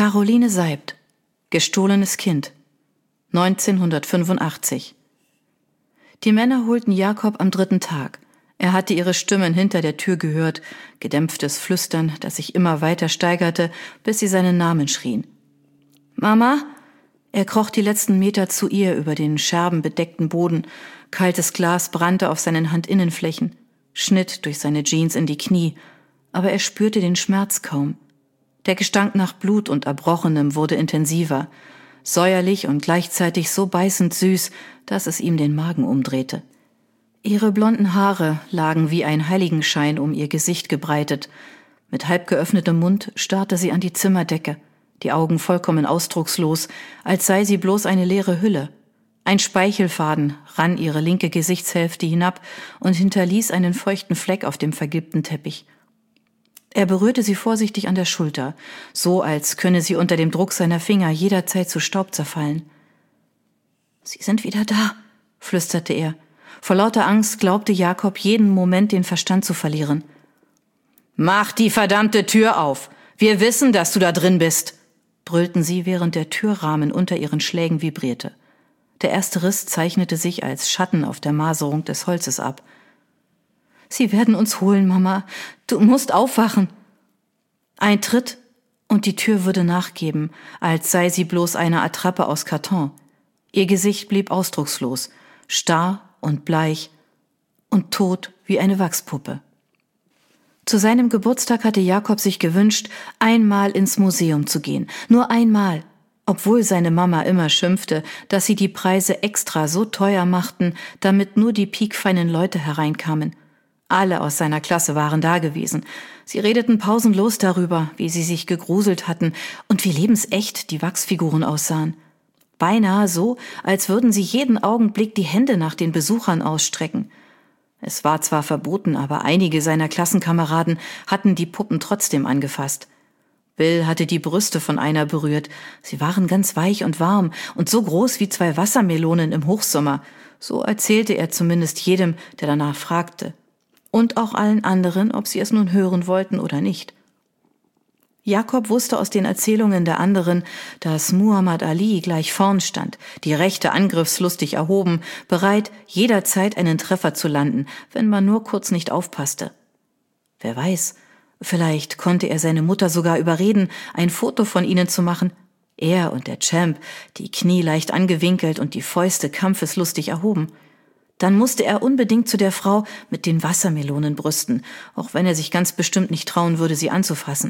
Caroline Seibt, gestohlenes Kind, 1985. Die Männer holten Jakob am 3. Tag. Er hatte ihre Stimmen hinter der Tür gehört, gedämpftes Flüstern, das sich immer weiter steigerte, bis sie seinen Namen schrien. »Mama?« Er kroch die letzten Meter zu ihr über den scherbenbedeckten Boden. Kaltes Glas brannte auf seinen Handinnenflächen, schnitt durch seine Jeans in die Knie, aber er spürte den Schmerz kaum. Der Gestank nach Blut und Erbrochenem wurde intensiver, säuerlich und gleichzeitig so beißend süß, dass es ihm den Magen umdrehte. Ihre blonden Haare lagen wie ein Heiligenschein um ihr Gesicht gebreitet. Mit halb geöffnetem Mund starrte sie an die Zimmerdecke, die Augen vollkommen ausdruckslos, als sei sie bloß eine leere Hülle. Ein Speichelfaden rann ihre linke Gesichtshälfte hinab und hinterließ einen feuchten Fleck auf dem vergilbten Teppich. Er berührte sie vorsichtig an der Schulter, so als könne sie unter dem Druck seiner Finger jederzeit zu Staub zerfallen. »Sie sind wieder da«, flüsterte er. Vor lauter Angst glaubte Jakob jeden Moment den Verstand zu verlieren. »Mach die verdammte Tür auf! Wir wissen, dass du da drin bist!« brüllten sie, während der Türrahmen unter ihren Schlägen vibrierte. Der erste Riss zeichnete sich als Schatten auf der Maserung des Holzes ab. »Sie werden uns holen, Mama. Du musst aufwachen.« Ein Tritt und die Tür würde nachgeben, als sei sie bloß eine Attrappe aus Karton. Ihr Gesicht blieb ausdruckslos, starr und bleich und tot wie eine Wachspuppe. Zu seinem Geburtstag hatte Jakob sich gewünscht, einmal ins Museum zu gehen. Nur einmal. Obwohl seine Mama immer schimpfte, dass sie die Preise extra so teuer machten, damit nur die piekfeinen Leute hereinkamen. Alle aus seiner Klasse waren da gewesen. Sie redeten pausenlos darüber, wie sie sich gegruselt hatten und wie lebensecht die Wachsfiguren aussahen. Beinahe so, als würden sie jeden Augenblick die Hände nach den Besuchern ausstrecken. Es war zwar verboten, aber einige seiner Klassenkameraden hatten die Puppen trotzdem angefasst. Bill hatte die Brüste von einer berührt. Sie waren ganz weich und warm und so groß wie 2 Wassermelonen im Hochsommer. So erzählte er zumindest jedem, der danach fragte. Und auch allen anderen, ob sie es nun hören wollten oder nicht. Jakob wusste aus den Erzählungen der anderen, dass Muhammad Ali gleich vorn stand, die Rechte angriffslustig erhoben, bereit, jederzeit einen Treffer zu landen, wenn man nur kurz nicht aufpasste. Wer weiß, vielleicht konnte er seine Mutter sogar überreden, ein Foto von ihnen zu machen. Er und der Champ, die Knie leicht angewinkelt und die Fäuste kampfeslustig erhoben. Dann musste er unbedingt zu der Frau mit den Wassermelonenbrüsten, auch wenn er sich ganz bestimmt nicht trauen würde, sie anzufassen.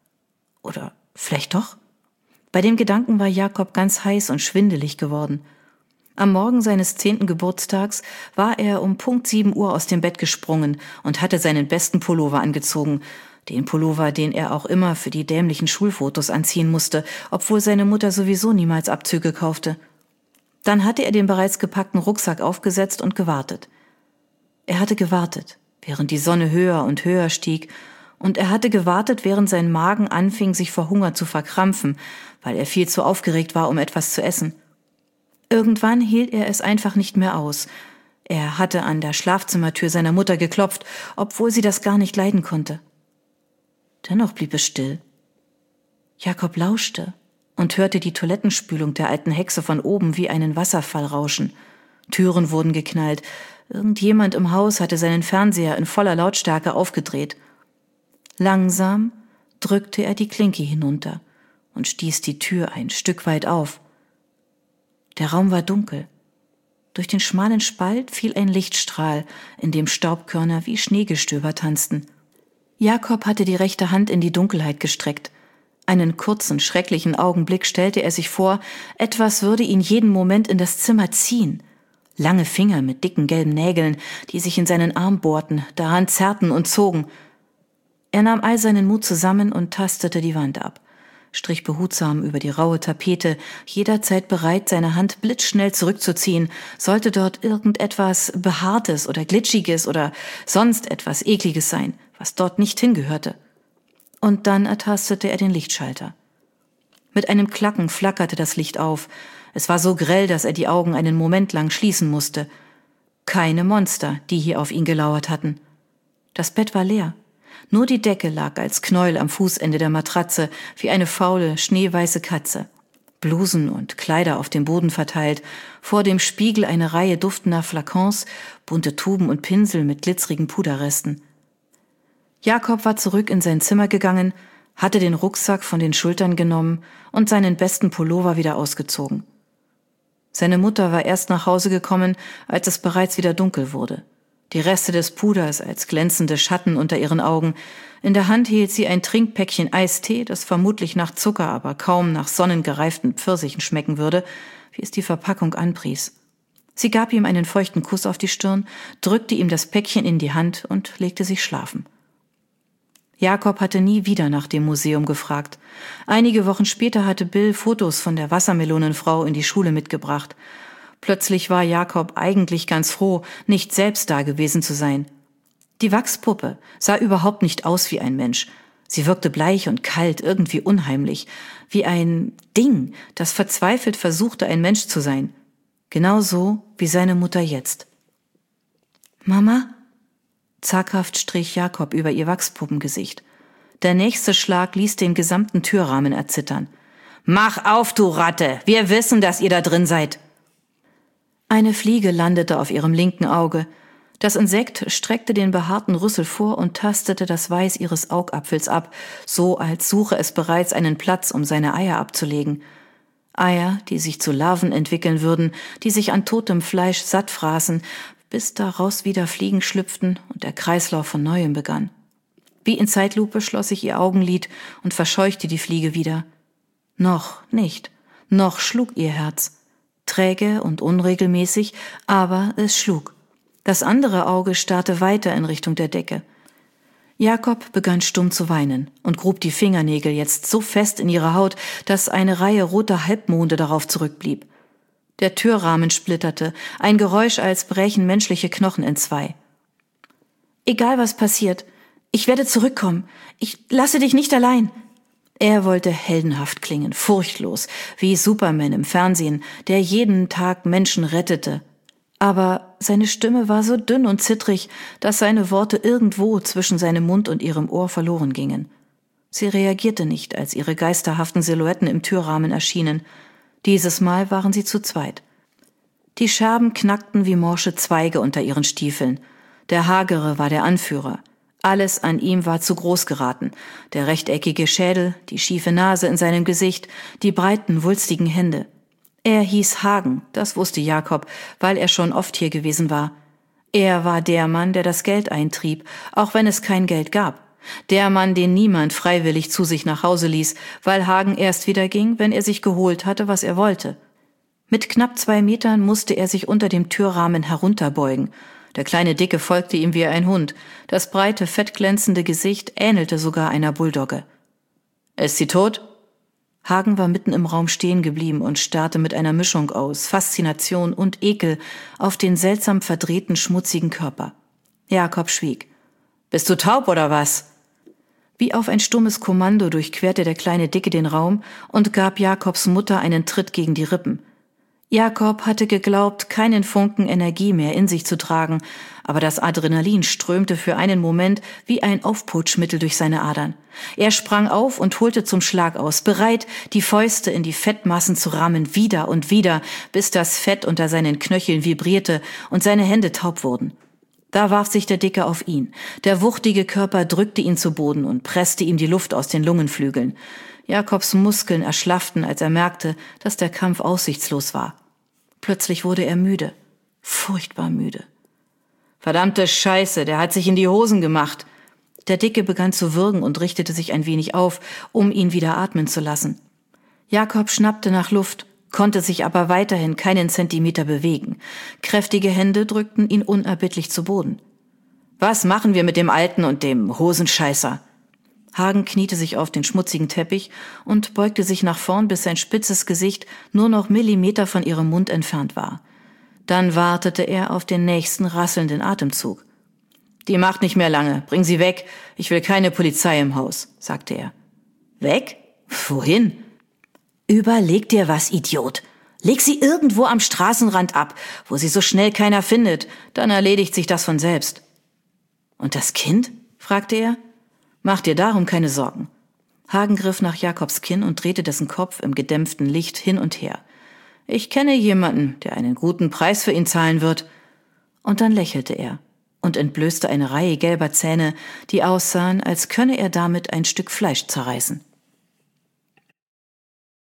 Oder vielleicht doch? Bei dem Gedanken war Jakob ganz heiß und schwindelig geworden. Am Morgen seines 10. Geburtstags war er um Punkt 7 Uhr aus dem Bett gesprungen und hatte seinen besten Pullover angezogen. Den Pullover, den er auch immer für die dämlichen Schulfotos anziehen musste, obwohl seine Mutter sowieso niemals Abzüge kaufte. Dann hatte er den bereits gepackten Rucksack aufgesetzt und gewartet. Er hatte gewartet, während die Sonne höher und höher stieg, und er hatte gewartet, während sein Magen anfing, sich vor Hunger zu verkrampfen, weil er viel zu aufgeregt war, um etwas zu essen. Irgendwann hielt er es einfach nicht mehr aus. Er hatte an der Schlafzimmertür seiner Mutter geklopft, obwohl sie das gar nicht leiden konnte. Dennoch blieb es still. Jakob lauschte und hörte die Toilettenspülung der alten Hexe von oben wie einen Wasserfall rauschen. Türen wurden geknallt. Irgendjemand im Haus hatte seinen Fernseher in voller Lautstärke aufgedreht. Langsam drückte er die Klinke hinunter und stieß die Tür ein Stück weit auf. Der Raum war dunkel. Durch den schmalen Spalt fiel ein Lichtstrahl, in dem Staubkörner wie Schneegestöber tanzten. Jakob hatte die rechte Hand in die Dunkelheit gestreckt. Einen kurzen, schrecklichen Augenblick stellte er sich vor, etwas würde ihn jeden Moment in das Zimmer ziehen. Lange Finger mit dicken gelben Nägeln, die sich in seinen Arm bohrten, daran zerrten und zogen. Er nahm all seinen Mut zusammen und tastete die Wand ab, strich behutsam über die raue Tapete, jederzeit bereit, seine Hand blitzschnell zurückzuziehen, sollte dort irgendetwas Behaartes oder Glitschiges oder sonst etwas Ekliges sein, was dort nicht hingehörte. Und dann ertastete er den Lichtschalter. Mit einem Klacken flackerte das Licht auf. Es war so grell, dass er die Augen einen Moment lang schließen musste. Keine Monster, die hier auf ihn gelauert hatten. Das Bett war leer. Nur die Decke lag als Knäuel am Fußende der Matratze, wie eine faule, schneeweiße Katze. Blusen und Kleider auf dem Boden verteilt, vor dem Spiegel eine Reihe duftender Flakons, bunte Tuben und Pinsel mit glitzerigen Puderresten. Jakob war zurück in sein Zimmer gegangen, hatte den Rucksack von den Schultern genommen und seinen besten Pullover wieder ausgezogen. Seine Mutter war erst nach Hause gekommen, als es bereits wieder dunkel wurde. Die Reste des Puders als glänzende Schatten unter ihren Augen. In der Hand hielt sie ein Trinkpäckchen Eistee, das vermutlich nach Zucker, aber kaum nach sonnengereiften Pfirsichen schmecken würde, wie es die Verpackung anpries. Sie gab ihm einen feuchten Kuss auf die Stirn, drückte ihm das Päckchen in die Hand und legte sich schlafen. Jakob hatte nie wieder nach dem Museum gefragt. Einige Wochen später hatte Bill Fotos von der Wassermelonenfrau in die Schule mitgebracht. Plötzlich war Jakob eigentlich ganz froh, nicht selbst da gewesen zu sein. Die Wachspuppe sah überhaupt nicht aus wie ein Mensch. Sie wirkte bleich und kalt, irgendwie unheimlich, wie ein Ding, das verzweifelt versuchte, ein Mensch zu sein. Genauso wie seine Mutter jetzt. »Mama?« Zaghaft strich Jakob über ihr Wachspuppengesicht. Der nächste Schlag ließ den gesamten Türrahmen erzittern. »Mach auf, du Ratte! Wir wissen, dass ihr da drin seid!« Eine Fliege landete auf ihrem linken Auge. Das Insekt streckte den behaarten Rüssel vor und tastete das Weiß ihres Augapfels ab, so als suche es bereits einen Platz, um seine Eier abzulegen. Eier, die sich zu Larven entwickeln würden, die sich an totem Fleisch satt fraßen, bis daraus wieder Fliegen schlüpften und der Kreislauf von Neuem begann. Wie in Zeitlupe schloss sich ihr Augenlid und verscheuchte die Fliege wieder. Noch nicht, noch schlug ihr Herz. Träge und unregelmäßig, aber es schlug. Das andere Auge starrte weiter in Richtung der Decke. Jakob begann stumm zu weinen und grub die Fingernägel jetzt so fest in ihre Haut, dass eine Reihe roter Halbmonde darauf zurückblieb. Der Türrahmen splitterte, ein Geräusch, als brächen menschliche Knochen entzwei. »Egal was passiert, ich werde zurückkommen. Ich lasse dich nicht allein.« Er wollte heldenhaft klingen, furchtlos, wie Superman im Fernsehen, der jeden Tag Menschen rettete. Aber seine Stimme war so dünn und zittrig, dass seine Worte irgendwo zwischen seinem Mund und ihrem Ohr verloren gingen. Sie reagierte nicht, als ihre geisterhaften Silhouetten im Türrahmen erschienen. Dieses Mal waren sie zu zweit. Die Scherben knackten wie morsche Zweige unter ihren Stiefeln. Der Hagere war der Anführer. Alles an ihm war zu groß geraten. Der rechteckige Schädel, die schiefe Nase in seinem Gesicht, die breiten, wulstigen Hände. Er hieß Hagen, das wusste Jakob, weil er schon oft hier gewesen war. Er war der Mann, der das Geld eintrieb, auch wenn es kein Geld gab. Der Mann, den niemand freiwillig zu sich nach Hause ließ, weil Hagen erst wieder ging, wenn er sich geholt hatte, was er wollte. Mit knapp 2 Metern musste er sich unter dem Türrahmen herunterbeugen. Der kleine Dicke folgte ihm wie ein Hund. Das breite, fettglänzende Gesicht ähnelte sogar einer Bulldogge. »Ist sie tot?« Hagen war mitten im Raum stehen geblieben und starrte mit einer Mischung aus Faszination und Ekel auf den seltsam verdrehten, schmutzigen Körper. Jakob schwieg. »Bist du taub oder was?« Wie auf ein stummes Kommando durchquerte der kleine Dicke den Raum und gab Jakobs Mutter einen Tritt gegen die Rippen. Jakob hatte geglaubt, keinen Funken Energie mehr in sich zu tragen, aber das Adrenalin strömte für einen Moment wie ein Aufputschmittel durch seine Adern. Er sprang auf und holte zum Schlag aus, bereit, die Fäuste in die Fettmassen zu rammen, wieder und wieder, bis das Fett unter seinen Knöcheln vibrierte und seine Hände taub wurden. Da warf sich der Dicke auf ihn. Der wuchtige Körper drückte ihn zu Boden und presste ihm die Luft aus den Lungenflügeln. Jakobs Muskeln erschlafften, als er merkte, dass der Kampf aussichtslos war. Plötzlich wurde er müde. Furchtbar müde. »Verdammte Scheiße, der hat sich in die Hosen gemacht!« Der Dicke begann zu würgen und richtete sich ein wenig auf, um ihn wieder atmen zu lassen. Jakob schnappte nach Luft, konnte sich aber weiterhin keinen Zentimeter bewegen. Kräftige Hände drückten ihn unerbittlich zu Boden. »Was machen wir mit dem Alten und dem Hosenscheißer?« Hagen kniete sich auf den schmutzigen Teppich und beugte sich nach vorn, bis sein spitzes Gesicht nur noch Millimeter von ihrem Mund entfernt war. Dann wartete er auf den nächsten rasselnden Atemzug. »Die macht nicht mehr lange. Bring sie weg. Ich will keine Polizei im Haus«, sagte er. »Weg? Wohin?« »Überleg dir was, Idiot. Leg sie irgendwo am Straßenrand ab, wo sie so schnell keiner findet. Dann erledigt sich das von selbst.« »Und das Kind?« fragte er. Mach dir darum keine Sorgen. Hagen griff nach Jakobs Kinn und drehte dessen Kopf im gedämpften Licht hin und her. Ich kenne jemanden, der einen guten Preis für ihn zahlen wird. Und dann lächelte er und entblößte eine Reihe gelber Zähne, die aussahen, als könne er damit ein Stück Fleisch zerreißen.